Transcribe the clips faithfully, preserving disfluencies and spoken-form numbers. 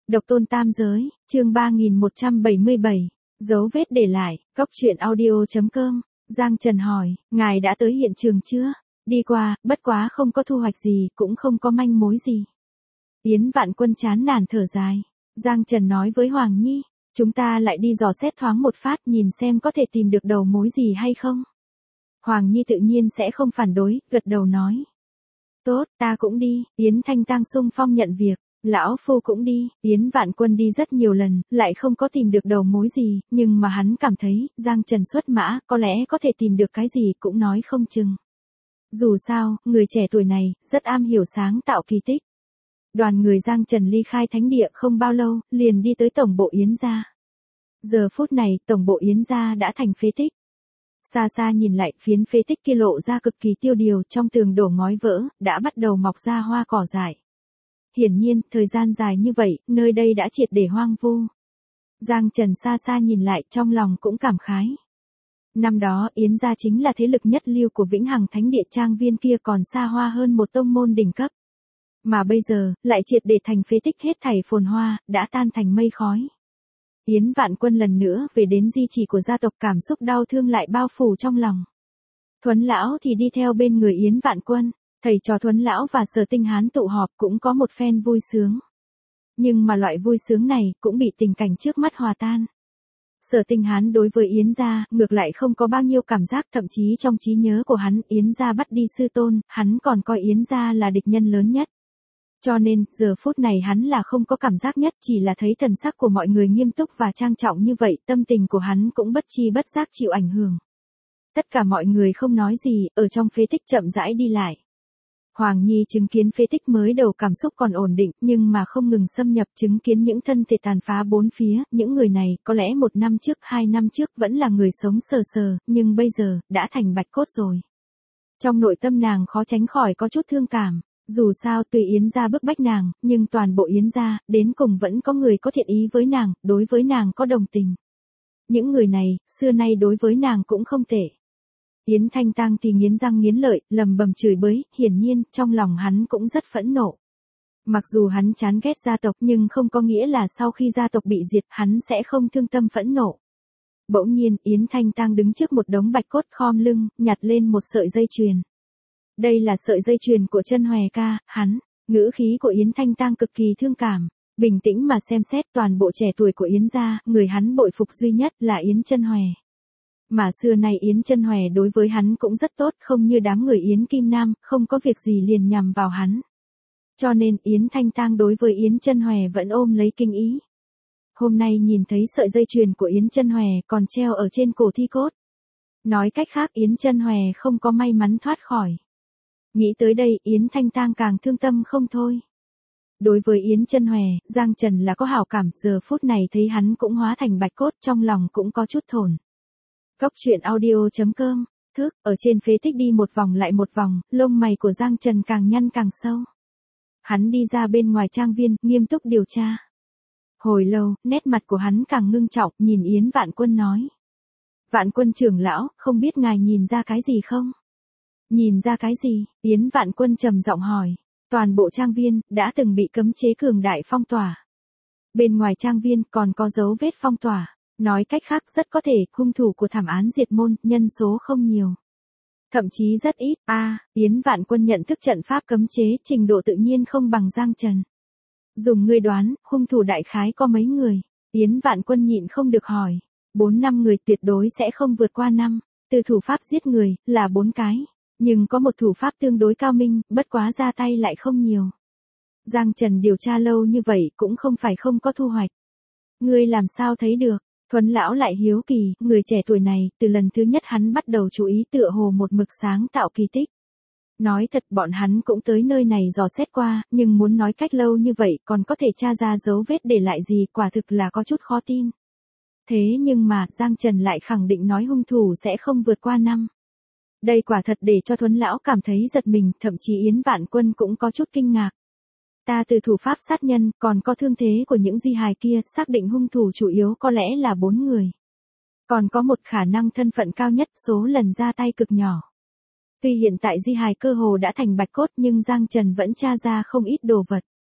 Độc tôn tam giới, chương ba nghìn một trăm bảy mươi bảy, dấu vết để lại, cóc truyện audio chấm com, Giang Trần hỏi, ngài đã tới hiện trường chưa? Đi qua, bất quá không có thu hoạch gì, cũng không có manh mối gì. Yến Vạn Quân chán nản thở dài. Giang Trần nói với Hoàng Nhi, chúng ta lại đi dò xét thoáng một phát nhìn xem có thể tìm được đầu mối gì hay không. Hoàng Nhi tự nhiên sẽ không phản đối, gật đầu nói. Tốt, ta cũng đi, Yến Thanh Tang xung phong nhận việc. Lão Phu cũng đi, Yến Vạn Quân đi rất nhiều lần, lại không có tìm được đầu mối gì, nhưng mà hắn cảm thấy, Giang Trần xuất mã, có lẽ có thể tìm được cái gì cũng nói không chừng. Dù sao, người trẻ tuổi này, rất am hiểu sáng tạo kỳ tích. Đoàn người Giang Trần ly khai thánh địa không bao lâu, liền đi tới tổng bộ Yến gia. Giờ phút này, tổng bộ Yến gia đã thành phế tích. Xa xa nhìn lại, phiến phế tích kia lộ ra cực kỳ tiêu điều, trong tường đổ ngói vỡ, đã bắt đầu mọc ra hoa cỏ dại. Hiển nhiên, thời gian dài như vậy, nơi đây đã triệt để hoang vu. Giang Trần xa xa nhìn lại, trong lòng cũng cảm khái. Năm đó, Yến gia chính là thế lực nhất lưu của Vĩnh Hằng Thánh Địa, trang viên kia còn xa hoa hơn một tông môn đỉnh cấp. Mà bây giờ, lại triệt để thành phế tích, hết thảy phồn hoa, đã tan thành mây khói. Yến Vạn Quân lần nữa về đến di chỉ của gia tộc, cảm xúc đau thương lại bao phủ trong lòng. Thuấn lão thì đi theo bên người Yến Vạn Quân. Thầy trò Thuấn lão và Sở Tinh Hán tụ họp cũng có một phen vui sướng. Nhưng mà loại vui sướng này cũng bị tình cảnh trước mắt hòa tan. Sở Tinh Hán đối với Yến gia, ngược lại không có bao nhiêu cảm giác, thậm chí trong trí nhớ của hắn, Yến gia bắt đi sư tôn, hắn còn coi Yến gia là địch nhân lớn nhất. Cho nên, giờ phút này hắn là không có cảm giác nhất, chỉ là thấy thần sắc của mọi người nghiêm túc và trang trọng như vậy, tâm tình của hắn cũng bất chi bất giác chịu ảnh hưởng. Tất cả mọi người không nói gì, ở trong phế tích chậm rãi đi lại. Hoàng Nhi chứng kiến phế tích mới đầu cảm xúc còn ổn định, nhưng mà không ngừng xâm nhập, chứng kiến những thân thể tàn phá bốn phía, những người này, có lẽ một năm trước, hai năm trước vẫn là người sống sờ sờ, nhưng bây giờ, đã thành bạch cốt rồi. Trong nội tâm nàng khó tránh khỏi có chút thương cảm, dù sao tùy Yến gia bức bách nàng, nhưng toàn bộ Yến gia, đến cùng vẫn có người có thiện ý với nàng, đối với nàng có đồng tình. Những người này, xưa nay đối với nàng cũng không tệ. Yến Thanh Tang thì nghiến răng nghiến lợi, lầm bầm chửi bới, hiển nhiên, trong lòng hắn cũng rất phẫn nộ. Mặc dù hắn chán ghét gia tộc nhưng không có nghĩa là sau khi gia tộc bị diệt, hắn sẽ không thương tâm phẫn nộ. Bỗng nhiên, Yến Thanh Tang đứng trước một đống bạch cốt khom lưng, nhặt lên một sợi dây chuyền. Đây là sợi dây chuyền của Chân Hòe ca, hắn, ngữ khí của Yến Thanh Tang cực kỳ thương cảm. Bình tĩnh mà xem xét toàn bộ trẻ tuổi của Yến gia, người hắn bội phục duy nhất là Yến Chân Hòe. Mà xưa nay Yến Chân Hòe đối với hắn cũng rất tốt, không như đám người Yến Kim Nam, không có việc gì liền nhằm vào hắn. Cho nên Yến Thanh Tang đối với Yến Chân Hòe vẫn ôm lấy kinh ý. Hôm nay nhìn thấy sợi dây chuyền của Yến Chân Hòe còn treo ở trên cổ thi cốt. Nói cách khác Yến Chân Hòe không có may mắn thoát khỏi. Nghĩ tới đây Yến Thanh Tang càng thương tâm không thôi. Đối với Yến Chân Hòe, Giang Trần là có hảo cảm, giờ phút này thấy hắn cũng hóa thành bạch cốt, trong lòng cũng có chút thổn. Cóc truyện audio chấm com, thước, ở trên phế tích đi một vòng lại một vòng, lông mày của Giang Trần càng nhăn càng sâu. Hắn đi ra bên ngoài trang viên, nghiêm túc điều tra. Hồi lâu, nét mặt của hắn càng ngưng trọng, nhìn Yến Vạn Quân nói. Vạn Quân trưởng lão, không biết ngài nhìn ra cái gì không? Nhìn ra cái gì? Yến Vạn Quân trầm giọng hỏi. Toàn bộ trang viên, đã từng bị cấm chế cường đại phong tỏa. Bên ngoài trang viên còn có dấu vết phong tỏa. Nói cách khác rất có thể, hung thủ của thảm án diệt môn, nhân số không nhiều. Thậm chí rất ít, a à, Yến Vạn Quân nhận thức trận pháp cấm chế, trình độ tự nhiên không bằng Giang Trần. Dùng ngươi đoán, hung thủ đại khái có mấy người? Yến Vạn Quân nhịn không được hỏi. Bốn năm người tuyệt đối sẽ không vượt qua năm. Từ thủ pháp giết người, là bốn cái. Nhưng có một thủ pháp tương đối cao minh, bất quá ra tay lại không nhiều. Giang Trần điều tra lâu như vậy cũng không phải không có thu hoạch. Ngươi làm sao thấy được? Thuấn lão lại hiếu kỳ, người trẻ tuổi này, từ lần thứ nhất hắn bắt đầu chú ý tựa hồ một mực sáng tạo kỳ tích. Nói thật bọn hắn cũng tới nơi này dò xét qua, nhưng muốn nói cách lâu như vậy còn có thể tra ra dấu vết để lại gì, quả thực là có chút khó tin. Thế nhưng mà, Giang Trần lại khẳng định nói hung thủ sẽ không vượt qua năm. Đây quả thật để cho Thuấn lão cảm thấy giật mình, thậm chí Yến Vạn Quân cũng có chút kinh ngạc. Ta từ thủ pháp sát nhân, còn có thương thế của những di hài kia, xác định hung thủ chủ yếu có lẽ là bốn người. Còn có một khả năng thân phận cao nhất, số lần ra tay cực nhỏ. Tuy hiện tại di hài cơ hồ đã thành bạch cốt nhưng Giang Trần vẫn tra ra không ít đồ vật.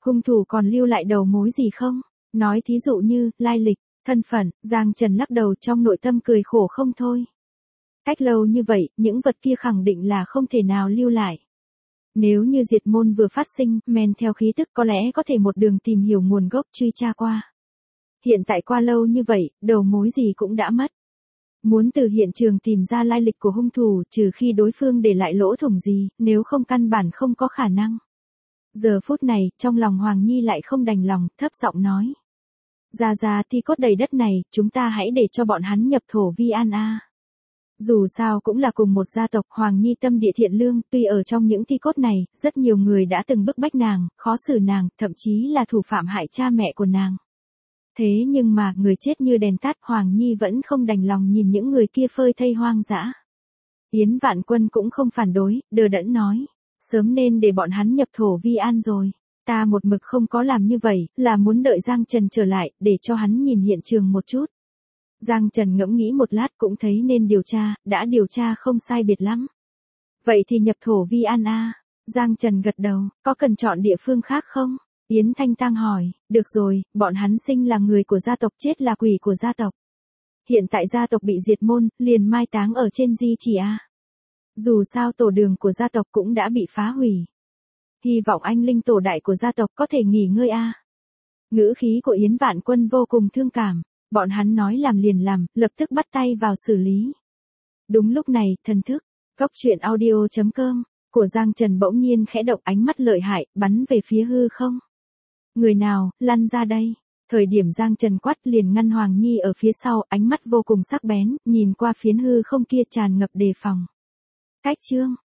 Hung thủ còn lưu lại đầu mối gì không? Nói thí dụ như, lai lịch, thân phận, Giang Trần lắc đầu trong nội tâm cười khổ không thôi. Cách lâu như vậy, những vật kia khẳng định là không thể nào lưu lại. Nếu như diệt môn vừa phát sinh, men theo khí tức có lẽ có thể một đường tìm hiểu nguồn gốc truy tra qua. Hiện tại qua lâu như vậy, đầu mối gì cũng đã mất. Muốn từ hiện trường tìm ra lai lịch của hung thủ trừ khi đối phương để lại lỗ thủng gì, nếu không căn bản không có khả năng. Giờ phút này, trong lòng Hoàng Nhi lại không đành lòng, thấp giọng nói. Ra ra thi cốt đầy đất này, chúng ta hãy để cho bọn hắn nhập thổ vi an a. Dù sao cũng là cùng một gia tộc, Hoàng Nhi tâm địa thiện lương, tuy ở trong những thi cốt này, rất nhiều người đã từng bức bách nàng, khó xử nàng, thậm chí là thủ phạm hại cha mẹ của nàng. Thế nhưng mà, người chết như đèn tắt, Hoàng Nhi vẫn không đành lòng nhìn những người kia phơi thây hoang dã. Yến Vạn Quân cũng không phản đối, đờ đẫn nói. Sớm nên để bọn hắn nhập thổ vi an rồi. Ta một mực không có làm như vậy, là muốn đợi Giang Trần trở lại, để cho hắn nhìn hiện trường một chút. Giang Trần ngẫm nghĩ một lát cũng thấy nên điều tra, đã điều tra không sai biệt lắm. Vậy thì nhập thổ vi an a. Giang Trần gật đầu, có cần chọn địa phương khác không? Yến Thanh Tang hỏi, được rồi, bọn hắn sinh là người của gia tộc, chết là quỷ của gia tộc. Hiện tại gia tộc bị diệt môn, liền mai táng ở trên di chỉ a. Dù sao tổ đường của gia tộc cũng đã bị phá hủy. Hy vọng anh linh tổ đại của gia tộc có thể nghỉ ngơi a. Ngữ khí của Yến Vạn Quân vô cùng thương cảm, bọn hắn nói làm liền làm, lập tức bắt tay vào xử lý. Đúng lúc này, thần thức, góc truyện audio chấm com, của Giang Trần bỗng nhiên khẽ động, ánh mắt lợi hại, bắn về phía hư không. Người nào, lăn ra đây. Thời điểm Giang Trần quát liền ngăn Hoàng Nhi ở phía sau, ánh mắt vô cùng sắc bén, nhìn qua phiến hư không kia tràn ngập đề phòng. Cách chương